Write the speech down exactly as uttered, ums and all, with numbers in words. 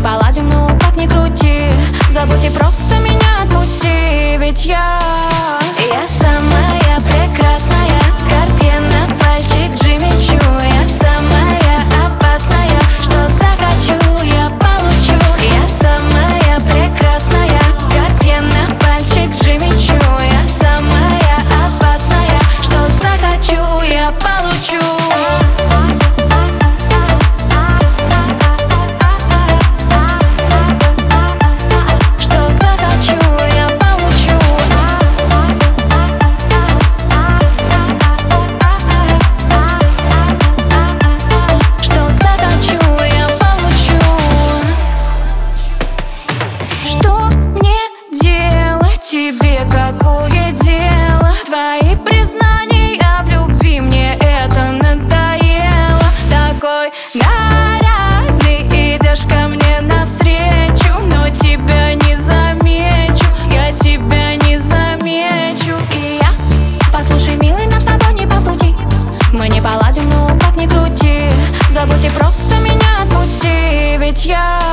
поладим, ну как ни крути. Забудь и просто меня отпусти. Ведь я, я самая прекрасная картина, пальчик Джимми Чу. Я самая опасная, что захочу, я получу. Я самая прекрасная картина, пальчик Джимми Чу. Я самая опасная, что захочу, я получу. Тебе какое дело? Твои признания в любви, мне это надоело. Такой нарядный, идешь ко мне навстречу, но тебя не замечу, я тебя не замечу. И я, послушай, милый, нам с тобой не по пути. Мы не поладим, ну как ни крути. Забудь и просто меня отпусти. Ведь я